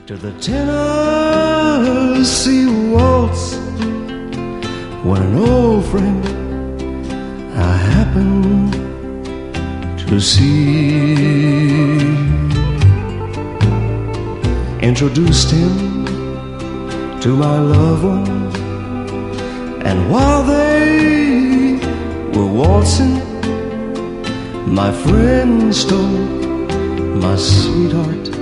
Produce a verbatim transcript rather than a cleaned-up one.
to the Tennessee Waltz when an old friend I happened to see introduced him to my loved ones, and while they were waltzing, my friend stole my sweetheart